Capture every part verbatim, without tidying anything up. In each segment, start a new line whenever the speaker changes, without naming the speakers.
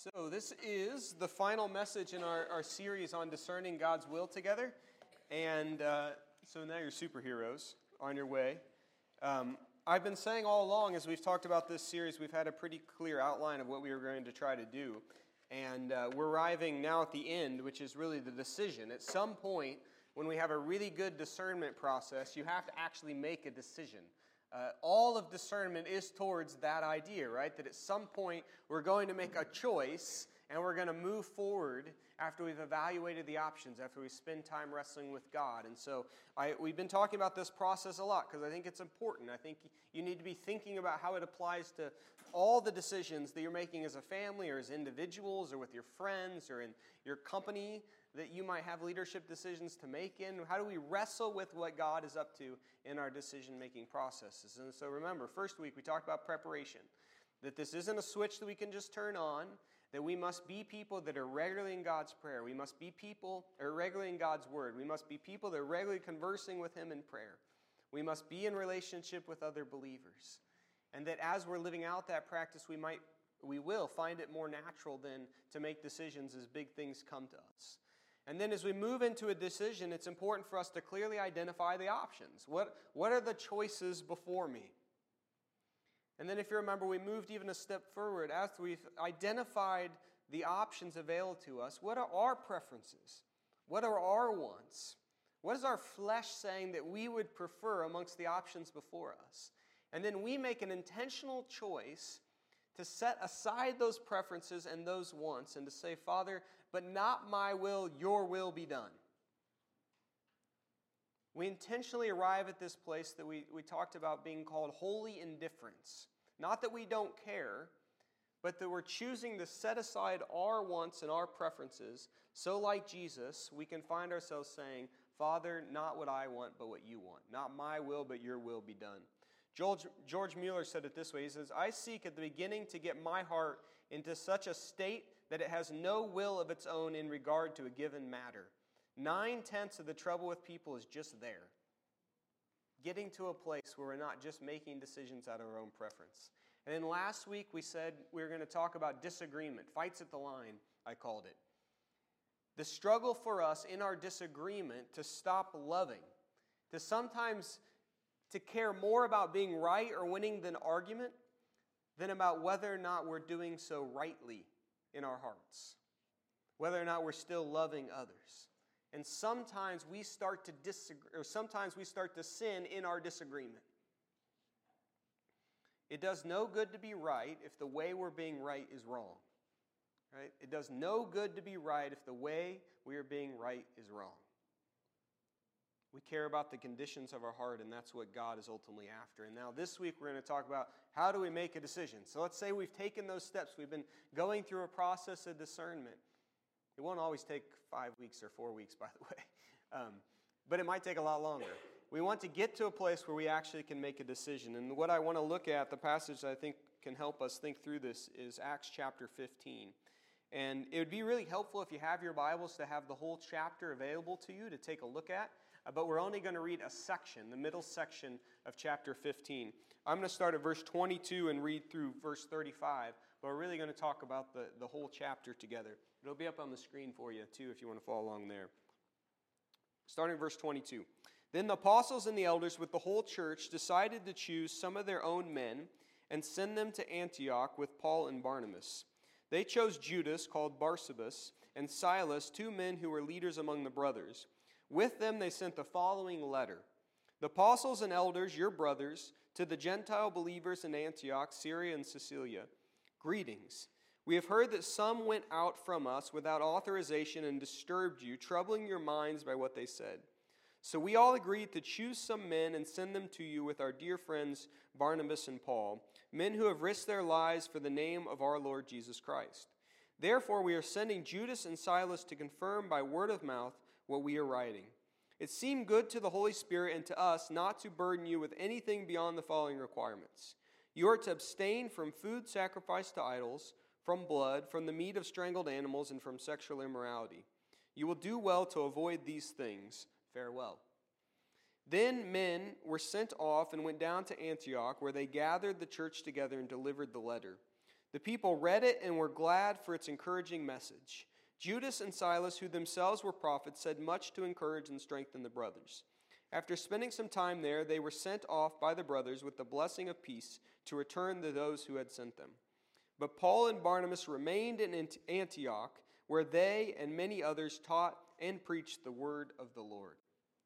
So this is the final message in our, our series on discerning God's will together. And uh, so now you're superheroes on your way. Um, I've been saying all along as we've talked about this series, we've had a pretty clear outline of what we were going to try to do. And uh, we're arriving now at the end, which is really the decision. At some point, when we have a really good discernment process, you have to actually make a decision. Uh, all of discernment is towards that idea, right? That at some point we're going to make a choice and we're going to move forward after we've evaluated the options, after we spend time wrestling with God. And so I, we've been talking about this process a lot because I think it's important. I think you need to be thinking about how it applies to all the decisions that you're making as a family or as individuals or with your friends or in your company that you might have leadership decisions to make in. How do we wrestle with what God is up to in our decision-making processes? And so remember, first week we talked about preparation, that this isn't a switch that we can just turn on, that we must be people that are regularly in God's prayer. We must be people that are regularly in God's word. We must be people that are regularly conversing with Him in prayer. We must be in relationship with other believers. And that as we're living out that practice, we might, we will find it more natural than to make decisions as big things come to us. And then as we move into a decision, it's important for us to clearly identify the options. What, what are the choices before me? And then if you remember, we moved even a step forward. After we've identified the options available to us, what are our preferences? What are our wants? What is our flesh saying that we would prefer amongst the options before us? And then we make an intentional choice to set aside those preferences and those wants and to say, Father, but not my will, your will be done. We intentionally arrive at this place that we, we talked about being called holy indifference. Not that we don't care, but that we're choosing to set aside our wants and our preferences. So like Jesus, we can find ourselves saying, Father, not what I want, but what you want. Not my will, but your will be done. George, George Mueller said it this way. He says, I seek at the beginning to get my heart into such a state that it has no will of its own in regard to a given matter. Nine-tenths of the trouble with people is just there. Getting to a place where we're not just making decisions out of our own preference. And then last week we said we were going to talk about disagreement. Fights at the line, I called it. The struggle for us in our disagreement to stop loving. To sometimes to care more about being right or winning the argument than about whether or not we're doing so rightly in our hearts. Whether or not we're still loving others. And sometimes we start to disagree, or sometimes we start to sin in our disagreement. It does no good to be right if the way we're being right is wrong. Right? It does no good to be right if the way we are being right is wrong. We care about the conditions of our heart, and that's what God is ultimately after. And now this week we're going to talk about how do we make a decision. So let's say we've taken those steps. We've been going through a process of discernment. It won't always take five weeks or four weeks, by the way. Um, but it might take a lot longer. We want to get to a place where we actually can make a decision. And what I want to look at, the passage that I think can help us think through this, is Acts chapter fifteen. And it would be really helpful if you have your Bibles to have the whole chapter available to you to take a look at. Uh, but we're only going to read a section, the middle section of chapter fifteen. I'm going to start at verse twenty-two and read through verse thirty-five. But we're really going to talk about the, the whole chapter together. It'll be up on the screen for you, too, if you want to follow along there. Starting at verse twenty-two. Then the apostles and the elders with the whole church decided to choose some of their own men and send them to Antioch with Paul and Barnabas. They chose Judas, called Barsabas, and Silas, two men who were leaders among the brothers. With them they sent the following letter. The apostles and elders, your brothers, to the Gentile believers in Antioch, Syria, and Cilicia, greetings. We have heard that some went out from us without authorization and disturbed you, troubling your minds by what they said. So we all agreed to choose some men and send them to you with our dear friends Barnabas and Paul, men who have risked their lives for the name of our Lord Jesus Christ. Therefore we are sending Judas and Silas to confirm by word of mouth what we are writing. It seemed good to the Holy Spirit and to us not to burden you with anything beyond the following requirements. You are to abstain from food sacrificed to idols, from blood, from the meat of strangled animals, and from sexual immorality. You will do well to avoid these things. Farewell. Then men were sent off and went down to Antioch, where they gathered the church together and delivered the letter. The people read it and were glad for its encouraging message. Judas and Silas, who themselves were prophets, said much to encourage and strengthen the brothers. After spending some time there, they were sent off by the brothers with the blessing of peace to return to those who had sent them. But Paul and Barnabas remained in Antioch, where they and many others taught and preached the word of the Lord.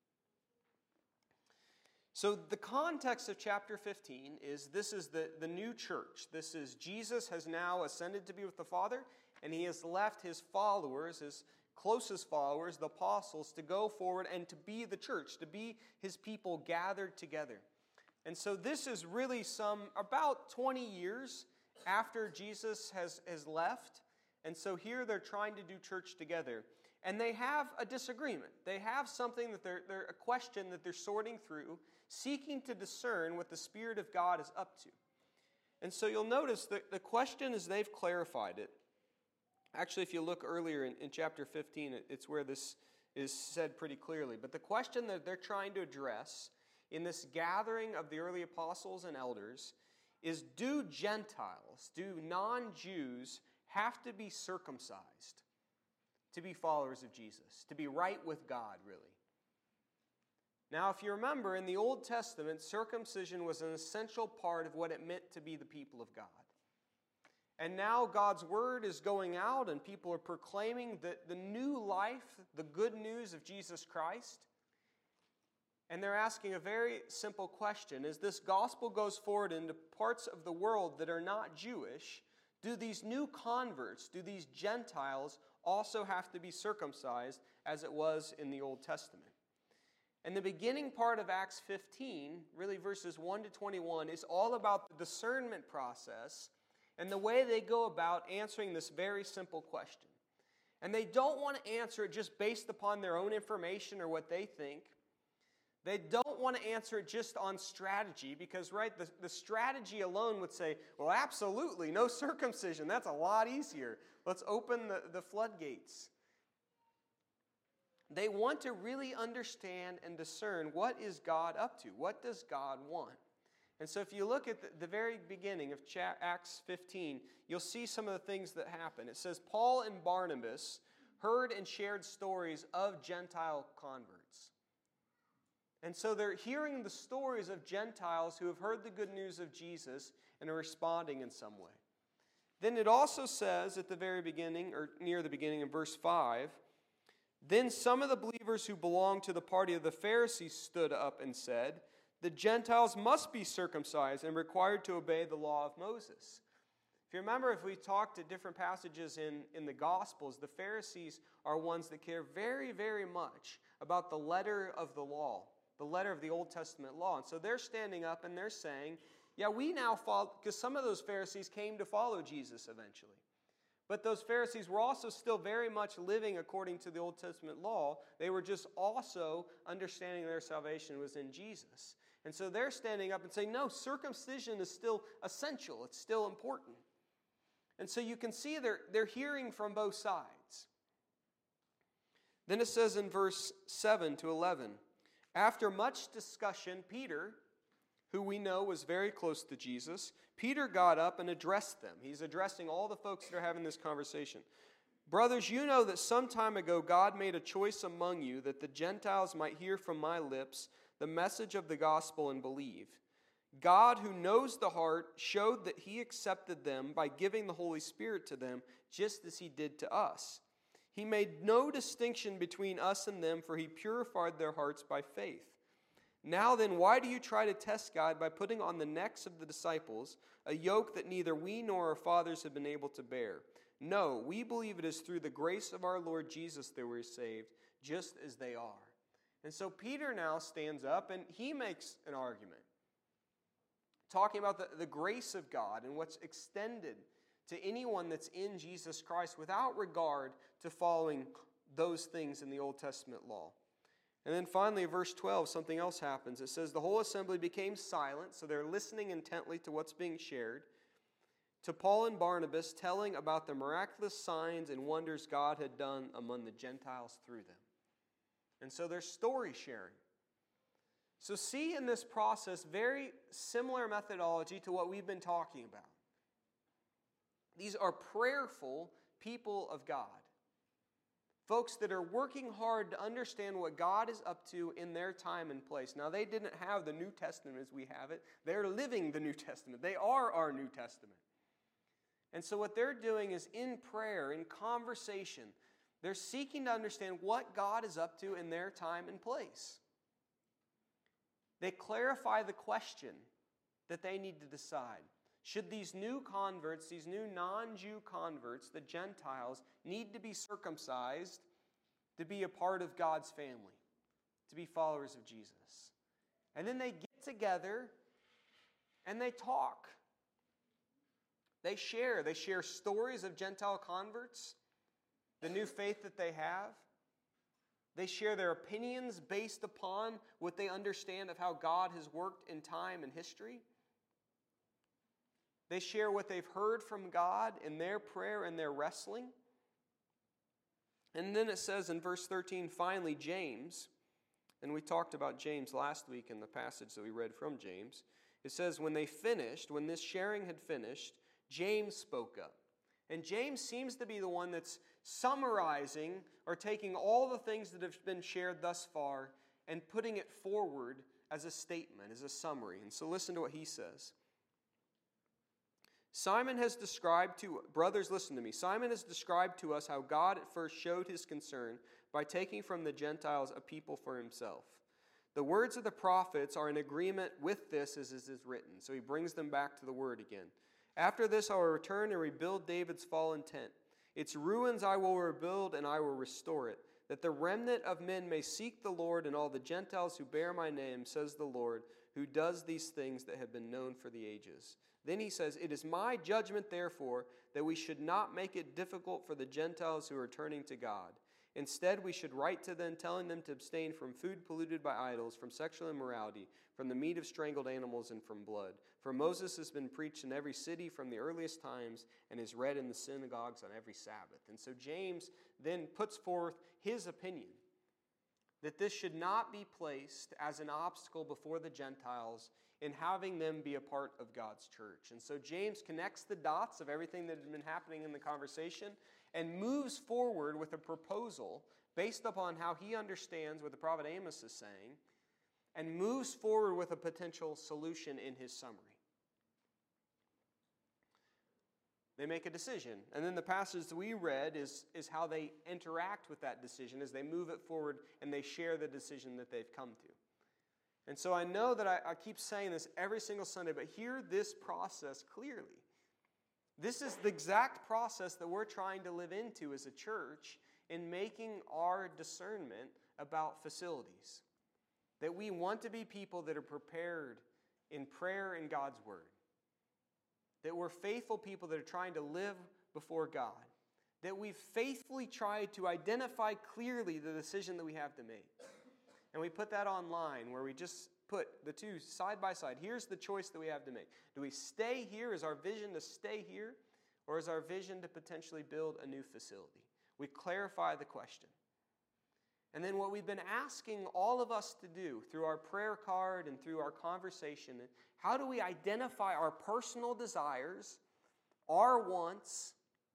So the context of chapter fifteen is this is the, the new church. This is Jesus has now ascended to be with the Father, and he has left his followers, his closest followers, the apostles, to go forward and to be the church, to be his people gathered together. And so this is really some, about twenty years after Jesus has, has left. And so here they're trying to do church together. And they have a disagreement. They have something that they're, they're a question that they're sorting through, seeking to discern what the Spirit of God is up to. And so you'll notice that the question is they've clarified it. Actually, if you look earlier in, in chapter fifteen, it, it's where this is said pretty clearly. But the question that they're trying to address in this gathering of the early apostles and elders is, do Gentiles, do non-Jews have to be circumcised to be followers of Jesus, to be right with God, really? Now, if you remember, in the Old Testament, circumcision was an essential part of what it meant to be the people of God. And now God's word is going out and people are proclaiming the, the new life, the good news of Jesus Christ. And they're asking a very simple question. As this gospel goes forward into parts of the world that are not Jewish, do these new converts, do these Gentiles also have to be circumcised as it was in the Old Testament? And the beginning part of Acts fifteen, really verses one to twenty-one, is all about the discernment process and the way they go about answering this very simple question. And they don't want to answer it just based upon their own information or what they think. They don't want to answer it just on strategy because, right, the, the strategy alone would say, well, absolutely, no circumcision. That's a lot easier. Let's open the, the floodgates. They want to really understand and discern what is God up to? What does God want? And so if you look at the, the very beginning of Acts fifteen, you'll see some of the things that happen. It says, Paul and Barnabas heard and shared stories of Gentile converts. And so they're hearing the stories of Gentiles who have heard the good news of Jesus and are responding in some way. Then it also says at the very beginning, or near the beginning in verse five, then some of the believers who belonged to the party of the Pharisees stood up and said, the Gentiles must be circumcised and required to obey the law of Moses. If you remember, if we talked at different passages in, in the Gospels, the Pharisees are ones that care very, very much about the letter of the law, the letter of the Old Testament law. And so they're standing up and they're saying, yeah, we now follow, because some of those Pharisees came to follow Jesus eventually. But those Pharisees were also still very much living according to the Old Testament law. They were just also understanding their salvation was in Jesus. And so they're standing up and saying, no, circumcision is still essential. It's still important. And so you can see they're, they're hearing from both sides. Then it says in verse seven to eleven, after much discussion, Peter, who we know was very close to Jesus, Peter got up and addressed them. He's addressing all the folks that are having this conversation. Brothers, you know that some time ago God made a choice among you that the Gentiles might hear from my lips the message of the gospel and believe. God, who knows the heart, showed that he accepted them by giving the Holy Spirit to them, just as he did to us. He made no distinction between us and them, for he purified their hearts by faith. Now then, why do you try to test God by putting on the necks of the disciples a yoke that neither we nor our fathers have been able to bear? No, we believe it is through the grace of our Lord Jesus that we're saved, just as they are. And so Peter now stands up and he makes an argument, talking about the, the grace of God and what's extended to anyone that's in Jesus Christ without regard to following those things in the Old Testament law. And then finally, verse twelve, something else happens. It says, the whole assembly became silent, so they're listening intently to what's being shared, to Paul and Barnabas telling about the miraculous signs and wonders God had done among the Gentiles through them. And so there's story sharing. So see in this process very similar methodology to what we've been talking about. These are prayerful people of God. Folks that are working hard to understand what God is up to in their time and place. Now, they didn't have the New Testament as we have it. They're living the New Testament. They are our New Testament. And so what they're doing is in prayer, in conversation, they're seeking to understand what God is up to in their time and place. They clarify the question that they need to decide. Should these new converts, these new non-Jew converts, the Gentiles, need to be circumcised to be a part of God's family, to be followers of Jesus? And then they get together and they talk. They share. They share stories of Gentile converts, the new faith that they have. They share their opinions based upon what they understand of how God has worked in time and history. They share what they've heard from God in their prayer and their wrestling. And then it says in verse thirteen, finally, James, and we talked about James last week in the passage that we read from James. It says, when they finished, when this sharing had finished, James spoke up. And James seems to be the one that's summarizing or taking all the things that have been shared thus far and putting it forward as a statement, as a summary. And so listen to what he says. Simon has described to, brothers, listen to me. Simon has described to us how God at first showed his concern by taking from the Gentiles a people for himself. The words of the prophets are in agreement with this as it is written. So he brings them back to the word again. After this I will return and rebuild David's fallen tent. Its ruins I will rebuild and I will restore it, that the remnant of men may seek the Lord and all the Gentiles who bear my name, says the Lord, who does these things that have been known for the ages. Then he says, it is my judgment, therefore, that we should not make it difficult for the Gentiles who are turning to God. Instead, we should write to them, telling them to abstain from food polluted by idols, from sexual immorality, from the meat of strangled animals, and from blood. For Moses has been preached in every city from the earliest times and is read in the synagogues on every Sabbath. And so James then puts forth his opinion that this should not be placed as an obstacle before the Gentiles in having them be a part of God's church. And so James connects the dots of everything that has been happening in the conversation and moves forward with a proposal based upon how he understands what the prophet Amos is saying, and moves forward with a potential solution in his summary. They make a decision. And then the passage that we read is, is how they interact with that decision as they move it forward and they share the decision that they've come to. And so I know that I, I keep saying this every single Sunday, but hear this process clearly. This is the exact process that we're trying to live into as a church in making our discernment about facilities. That we want to be people that are prepared in prayer and God's Word. That we're faithful people that are trying to live before God. That we've faithfully tried to identify clearly the decision that we have to make. And we put that online where we just put the two side by side. Here's the choice that we have to make. Do we stay here? Is our vision to stay here? Or is our vision to potentially build a new facility? We clarify the question. And then what we've been asking all of us to do through our prayer card and through our conversation, how do we identify our personal desires, our wants,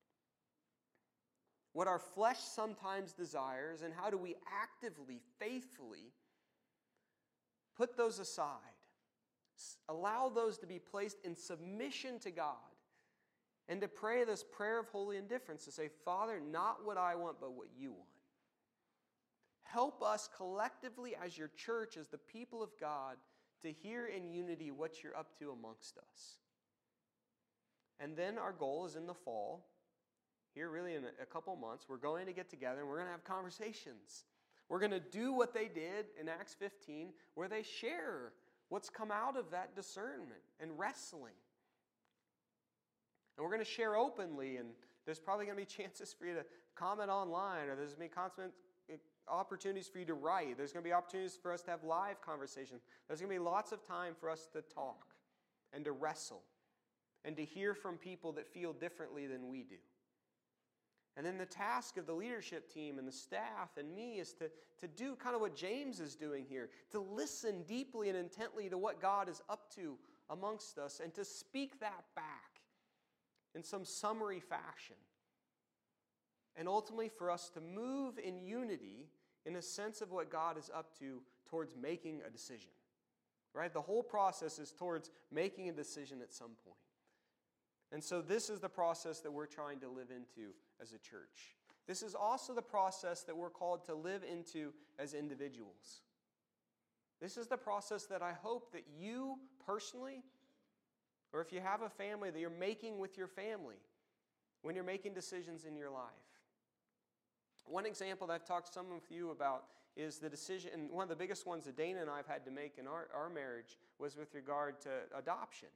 what our flesh sometimes desires, and how do we actively, faithfully put those aside? Allow those to be placed in submission to God. And to pray this prayer of holy indifference, to say, Father, not what I want, but what you want. Help us collectively as your church, as the people of God, to hear in unity what you're up to amongst us. And then our goal is in the fall, here really in a couple months, we're going to get together and we're going to have conversations. We're going to do what they did in Acts fifteen, where they share what's come out of that discernment and wrestling. And we're going to share openly, and there's probably going to be chances for you to comment online, or there's going to be constant opportunities for you to write. There's going to be opportunities for us to have live conversation. There's going to be lots of time for us to talk and to wrestle and to hear from people that feel differently than we do. And then the task of the leadership team and the staff and me is to, to do kind of what James is doing here, to listen deeply and intently to what God is up to amongst us and to speak that back in some summary fashion. And ultimately for us to move in unity in a sense of what God is up to towards making a decision. Right? The whole process is towards making a decision at some point. And so this is the process that we're trying to live into as a church. This is also the process that we're called to live into as individuals. This is the process that I hope that you personally, or if you have a family, that you're making with your family when you're making decisions in your life. One example that I've talked to some of you about is the decision, and one of the biggest ones that Dana and I have had to make in our, our marriage was with regard to adoption.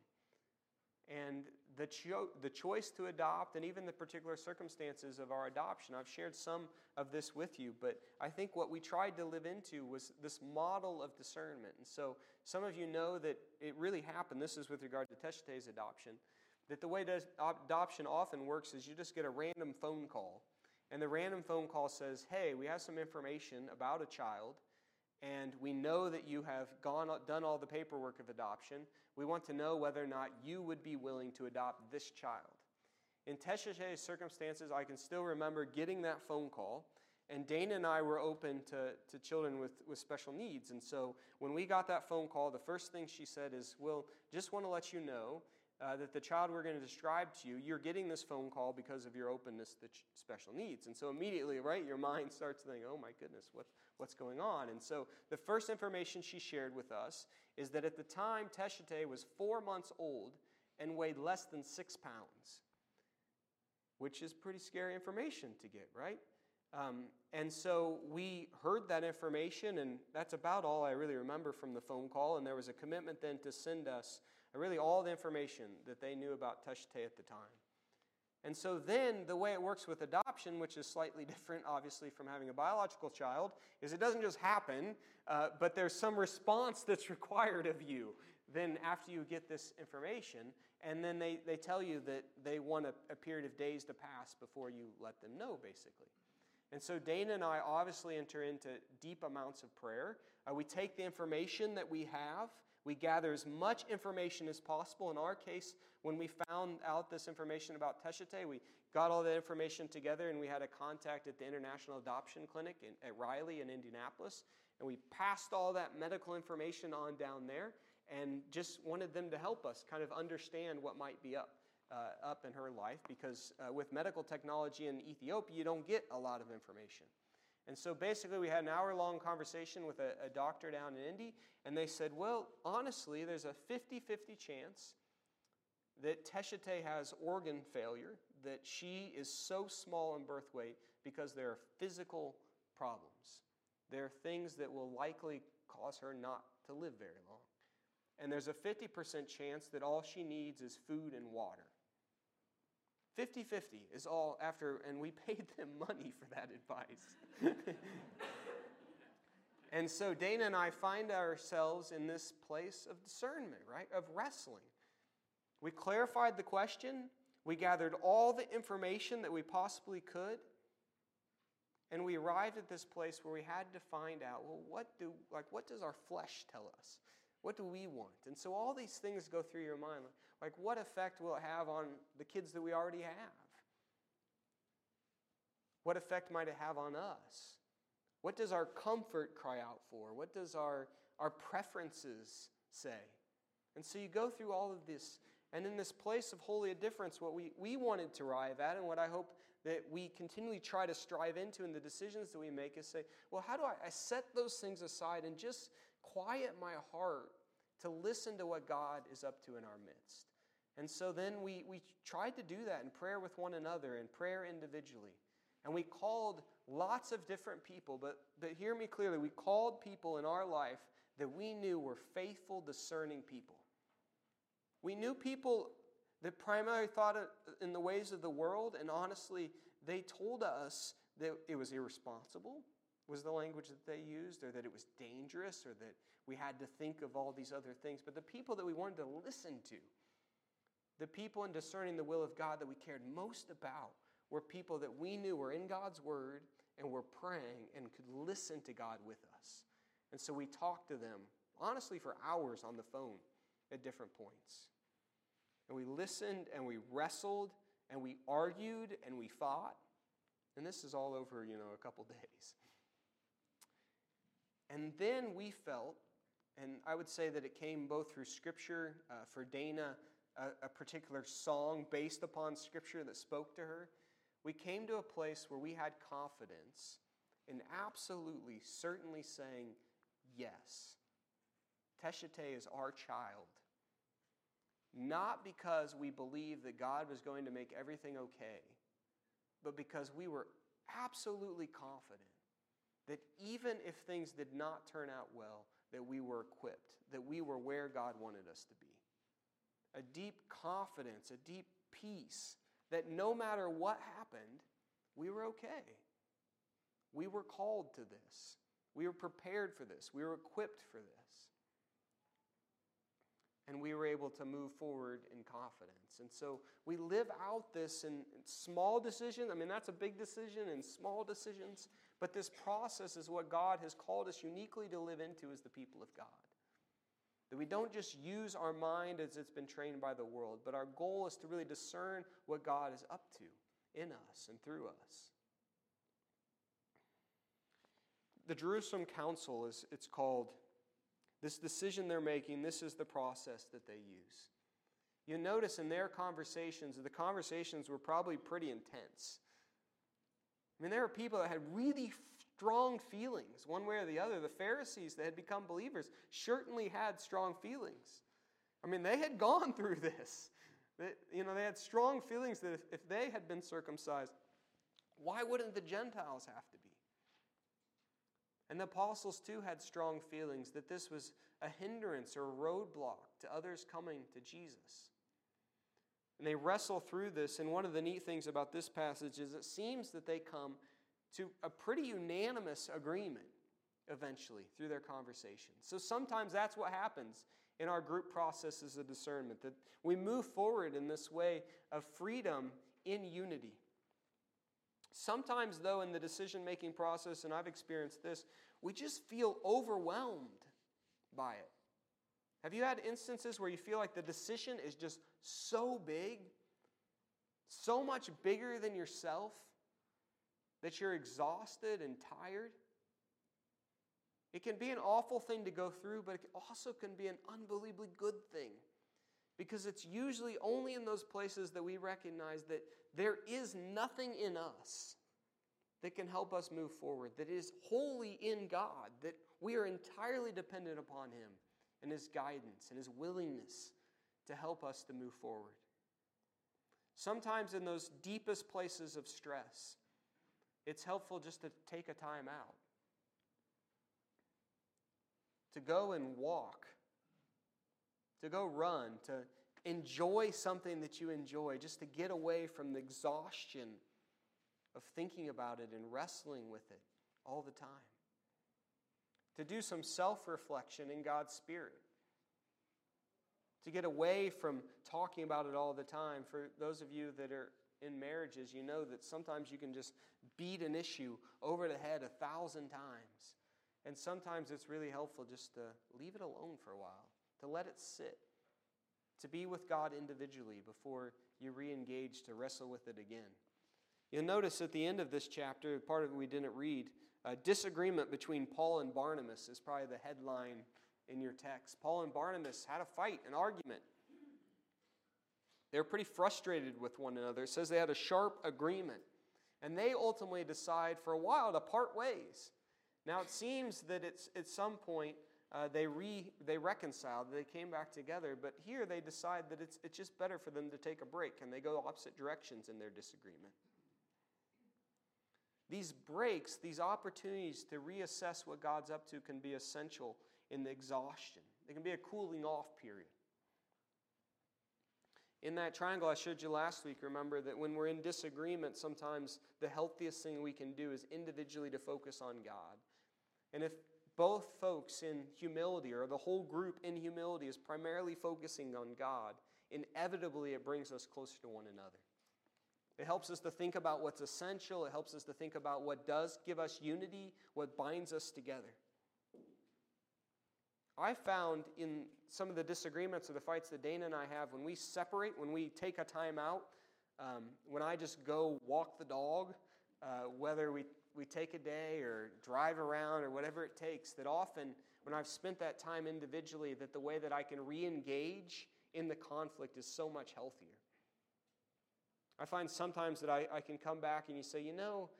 And the, cho- the choice to adopt and even the particular circumstances of our adoption. I've shared some of this with you, but I think what we tried to live into was this model of discernment. And so some of you know that it really happened. This is with regard to Teshate's adoption. That the way that adoption often works is you just get a random phone call. And the random phone call says, hey, we have some information about a child, and we know that you have gone done all the paperwork of adoption. We want to know whether or not you would be willing to adopt this child. In Teshate's circumstances, I can still remember getting that phone call, and Dana and I were open to, to children with, with special needs. And so when we got that phone call, the first thing she said is, well, just want to let you know Uh, that the child we're going to describe to you, you're getting this phone call because of your openness to ch- special needs. And so immediately, right, your mind starts thinking, oh my goodness, what, what's going on? And so the first information she shared with us is that at the time, Teshate was four months old and weighed less than six pounds, which is pretty scary information to get, right? Um, and so we heard that information, and that's about all I really remember from the phone call. And there was a commitment then to send us really all the information that they knew about Teshate at the time. And so then the way it works with adoption, which is slightly different obviously from having a biological child, is it doesn't just happen, uh, but there's some response that's required of you then after you get this information. And then they, they tell you that they want a, a period of days to pass before you let them know, basically. And so Dana and I obviously enter into deep amounts of prayer. Uh, we take the information that we have. We gather as much information as possible. In our case, when we found out this information about Teshate, we got all that information together and we had a contact at the International Adoption Clinic in, at Riley in Indianapolis. And we passed all that medical information on down there and just wanted them to help us kind of understand what might be up, uh, up in her life. Because uh, with medical technology in Ethiopia, you don't get a lot of information. And so basically we had an hour-long conversation with a, a doctor down in Indy, and they said, well, honestly, there's a fifty-fifty chance that Teshate has organ failure, that she is so small in birth weight because there are physical problems. There are things that will likely cause her not to live very long. And there's a fifty percent chance that all she needs is food and water. fifty-fifty is all after, and we paid them money for that advice. And so Dana and I find ourselves in this place of discernment, right, of wrestling. We clarified the question. We gathered all the information that we possibly could. And we arrived at this place where we had to find out, well, what do, like, what does our flesh tell us? What do we want? And so all these things go through your mind. Like, what effect will it have on the kids that we already have? What effect might it have on us? What does our comfort cry out for? What does our, our preferences say? And so you go through all of this. And in this place of holy indifference, what we, we wanted to arrive at, and what I hope that we continually try to strive into in the decisions that we make, is say, well, how do I, I set those things aside and just quiet my heart to listen to what God is up to in our midst? And so then we, we tried to do that in prayer with one another and prayer individually. And we called lots of different people, but, but hear me clearly, we called people in our life that we knew were faithful, discerning people. We knew people that primarily thought in the ways of the world, and honestly, they told us that it was irresponsible, was the language that they used, or that it was dangerous, or that we had to think of all these other things. But the people that we wanted to listen to, the people in discerning the will of God that we cared most about, were people that we knew were in God's Word and were praying and could listen to God with us. And so we talked to them, honestly, for hours on the phone at different points. And we listened and we wrestled and we argued and we fought. And this is all over, you know, a couple days. And then we felt, and I would say that it came both through Scripture, uh, for Dana, a, a particular song based upon Scripture that spoke to her. We came to a place where we had confidence in absolutely, certainly saying, yes, Teshate is our child. Not because we believed that God was going to make everything okay, but because we were absolutely confident that even if things did not turn out well, that we were equipped, that we were where God wanted us to be. A deep confidence, a deep peace, that no matter what happened, we were okay. We were called to this. We were prepared for this. We were equipped for this. And we were able to move forward in confidence. And so we live out this in, in small decisions. I mean, that's a big decision in small decisions. But this process is what God has called us uniquely to live into as the people of God. That we don't just use our mind as it's been trained by the world, but our goal is to really discern what God is up to in us and through us. The Jerusalem Council, is it's called. This decision they're making, this is the process that they use. You notice in their conversations, the conversations were probably pretty intense. I mean, there were people that had really strong feelings, one way or the other. The Pharisees that had become believers certainly had strong feelings. I mean, they had gone through this. They, you know, they had strong feelings that if, if they had been circumcised, why wouldn't the Gentiles have to be? And the apostles, too, had strong feelings that this was a hindrance or a roadblock to others coming to Jesus. And they wrestle through this, and one of the neat things about this passage is it seems that they come to a pretty unanimous agreement eventually through their conversations. So sometimes that's what happens in our group processes of discernment, that we move forward in this way of freedom in unity. Sometimes, though, in the decision-making process, and I've experienced this, we just feel overwhelmed by it. Have you had instances where you feel like the decision is just so big, so much bigger than yourself, that you're exhausted and tired? It can be an awful thing to go through, but it also can be an unbelievably good thing. Because it's usually only in those places that we recognize that there is nothing in us that can help us move forward, that is wholly in God, that we are entirely dependent upon Him and His guidance and His willingness to help us to move forward. Sometimes in those deepest places of stress, it's helpful just to take a time out, to go and walk, to go run, to enjoy something that you enjoy, just to get away from the exhaustion of thinking about it and wrestling with it all the time. To do some self-reflection in God's Spirit. To get away from talking about it all the time. For those of you that are in marriages, you know that sometimes you can just beat an issue over the head a thousand times. And sometimes it's really helpful just to leave it alone for a while, to let it sit, to be with God individually before you re-engage to wrestle with it again. You'll notice at the end of this chapter, part of it we didn't read, a disagreement between Paul and Barnabas is probably the headline in your text. Paul and Barnabas had a fight, an argument. They were pretty frustrated with one another. It says they had a sharp agreement. And they ultimately decide for a while to part ways. Now it seems that it's at some point uh, they re they reconciled, they came back together, but here they decide that it's it's just better for them to take a break, and they go opposite directions in their disagreement. These breaks, these opportunities to reassess what God's up to can be essential in the exhaustion. It can be a cooling off period. In that triangle I showed you last week, remember that when we're in disagreement, sometimes the healthiest thing we can do is individually to focus on God. And if both folks in humility, or the whole group in humility, is primarily focusing on God, inevitably it brings us closer to one another. It helps us to think about what's essential. It helps us to think about what does give us unity, what binds us together. I found in some of the disagreements or the fights that Dana and I have, when we separate, when we take a time out, Um, when I just go walk the dog, uh, whether we, we take a day or drive around or whatever it takes, that often when I've spent that time individually, that the way that I can re-engage in the conflict is so much healthier. I find sometimes that I, I can come back and you say, you know,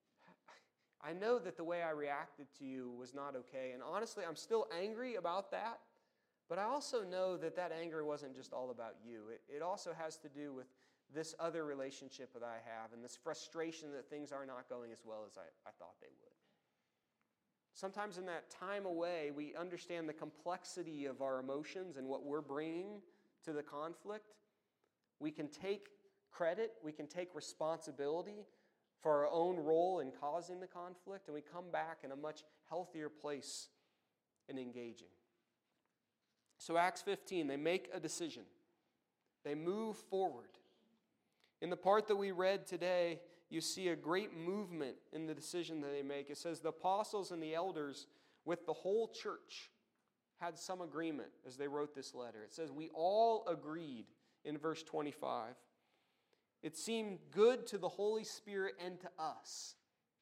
I know that the way I reacted to you was not okay. And honestly, I'm still angry about that. But I also know that that anger wasn't just all about you. It, it also has to do with this other relationship that I have and this frustration that things are not going as well as I, I thought they would. Sometimes in that time away, we understand the complexity of our emotions and what we're bringing to the conflict. We can take credit, we can take responsibility for our own role in causing the conflict, and we come back in a much healthier place in engaging. So Acts fifteen, they make a decision. They move forward. In the part that we read today, you see a great movement in the decision that they make. It says the apostles and the elders with the whole church had some agreement as they wrote this letter. It says we all agreed in verse twenty-five. It seemed good to the Holy Spirit and to us.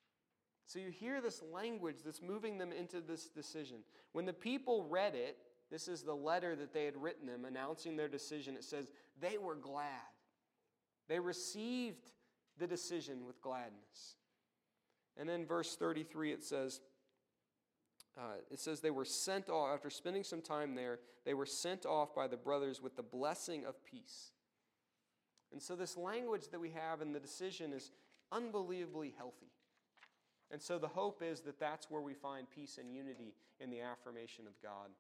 So you hear this language that's moving them into this decision. When the people read it, this is the letter that they had written them announcing their decision. It says they were glad. They received the decision with gladness. And then verse thirty-three it says, uh, it says they were sent off, after spending some time there, they were sent off by the brothers with the blessing of peace. And so this language that we have in the decision is unbelievably healthy. And so the hope is that that's where we find peace and unity in the affirmation of God.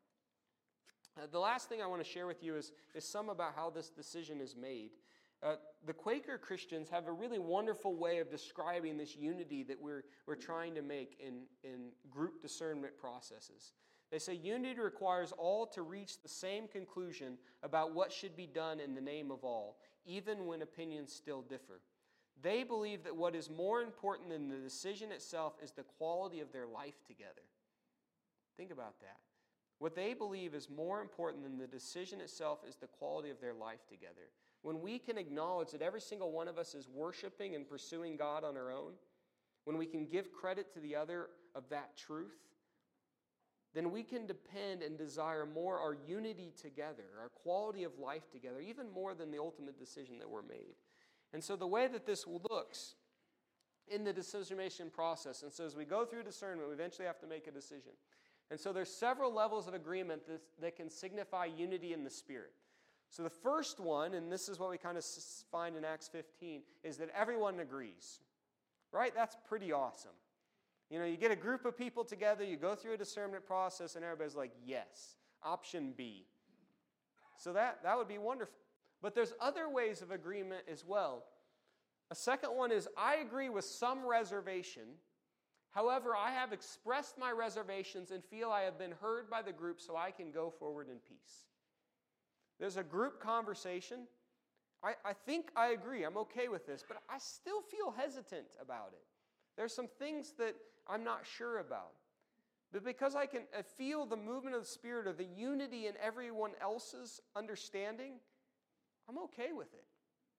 Uh, the last thing I want to share with you is, is some about how this decision is made. Uh, the Quaker Christians have a really wonderful way of describing this unity that we're, we're trying to make in, in group discernment processes. They say unity requires all to reach the same conclusion about what should be done in the name of all, even when opinions still differ. They believe that what is more important than the decision itself is the quality of their life together. Think about that. What they believe is more important than the decision itself is the quality of their life together. When we can acknowledge that every single one of us is worshiping and pursuing God on our own, when we can give credit to the other of that truth, then we can depend and desire more our unity together, our quality of life together, even more than the ultimate decision that we're made. And so the way that this looks in the decision-making process, and so as we go through discernment, we eventually have to make a decision. And so there's several levels of agreement that, that can signify unity in the Spirit. So the first one, and this is what we kind of find in Acts fifteen, is that everyone agrees. Right? That's pretty awesome. You know, you get a group of people together, you go through a discernment process, and everybody's like, yes, option B. So that, that would be wonderful. But there's other ways of agreement as well. A second one is, I agree with some reservation. However, I have expressed my reservations and feel I have been heard by the group so I can go forward in peace. There's a group conversation. I, I think I agree. I'm okay with this, but I still feel hesitant about it. There's some things that I'm not sure about. But because I can feel the movement of the Spirit or the unity in everyone else's understanding, I'm okay with it.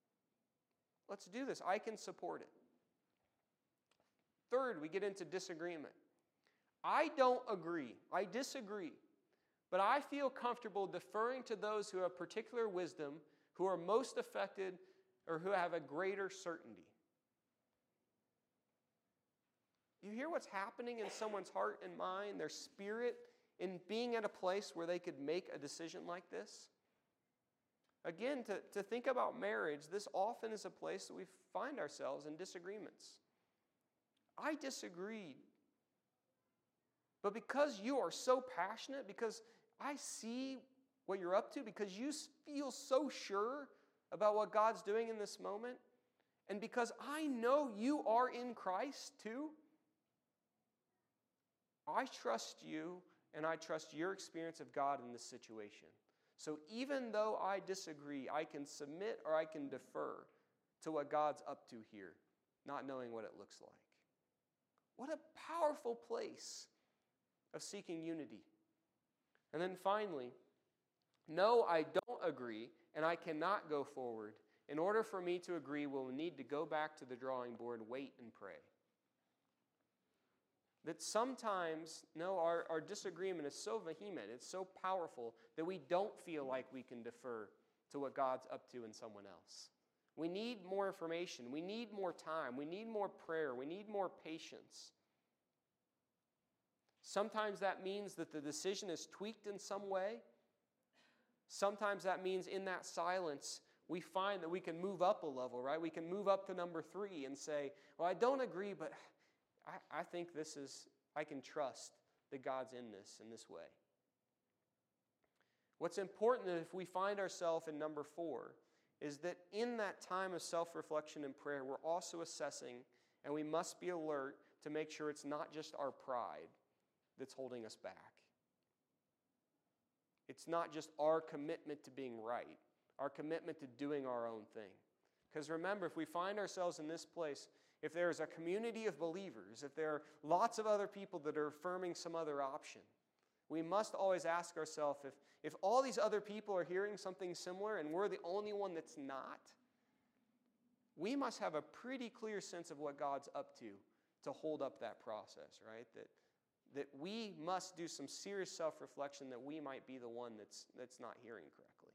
Let's do this. I can support it. Third, we get into disagreement. I don't agree. I disagree. But I feel comfortable deferring to those who have particular wisdom, who are most affected, or who have a greater certainty. You hear what's happening in someone's heart and mind, their spirit, in being at a place where they could make a decision like this? Again, to, to think about marriage, this often is a place that we find ourselves in disagreements. I disagreed. But because you are so passionate, because I see what you're up to, because you feel so sure about what God's doing in this moment, and because I know you are in Christ too, I trust you and I trust your experience of God in this situation. So even though I disagree, I can submit or I can defer to what God's up to here, not knowing what it looks like. What a powerful place of seeking unity. And then finally, no, I don't agree, and I cannot go forward, in order for me to agree, we'll need to go back to the drawing board, wait, and pray. That sometimes, no, our, our disagreement is so vehement, it's so powerful, that we don't feel like we can defer to what God's up to in someone else. We need more information. We need more time. We need more prayer. We need more patience. Sometimes that means that the decision is tweaked in some way. Sometimes that means in that silence, we find that we can move up a level, right? We can move up to number three and say, well, I don't agree, but I, I think this is, I can trust that God's in this, in this way. What's important is if we find ourselves in number four, is that in that time of self-reflection and prayer, we're also assessing, and we must be alert to make sure it's not just our pride that's holding us back. It's not just our commitment to being right, our commitment to doing our own thing. Because remember, if we find ourselves in this place, if there is a community of believers, if there are lots of other people that are affirming some other option, we must always ask ourselves, if, if all these other people are hearing something similar and we're the only one that's not, we must have a pretty clear sense of what God's up to to hold up that process, right? That, that we must do some serious self-reflection that we might be the one that's, that's not hearing correctly.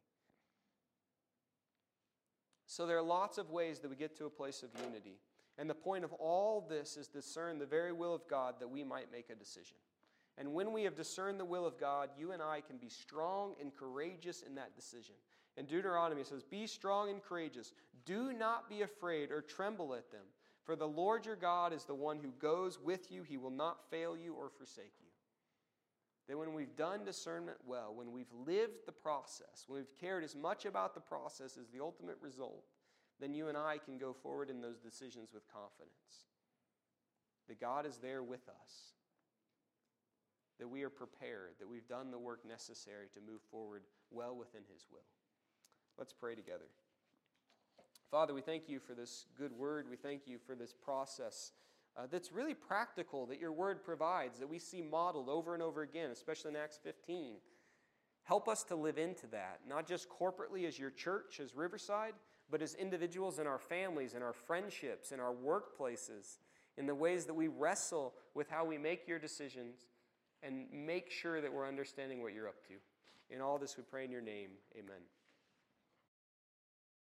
So there are lots of ways that we get to a place of unity. And the point of all this is discern the very will of God that we might make a decision. And when we have discerned the will of God, you and I can be strong and courageous in that decision. In Deuteronomy it says, be strong and courageous. Do not be afraid or tremble at them. For the Lord your God is the one who goes with you. He will not fail you or forsake you. That when we've done discernment well, when we've lived the process, when we've cared as much about the process as the ultimate result, then you and I can go forward in those decisions with confidence. That God is there with us. That we are prepared, that we've done the work necessary to move forward well within His will. Let's pray together. Father, we thank you for this good word. We thank you for this process uh, that's really practical, that your word provides, that we see modeled over and over again, especially in Acts fifteen. Help us to live into that, not just corporately as your church, as Riverside, but as individuals in our families, in our friendships, in our workplaces, in the ways that we wrestle with how we make your decisions, and make sure that we're understanding what you're up to. In all this we pray in your name, amen.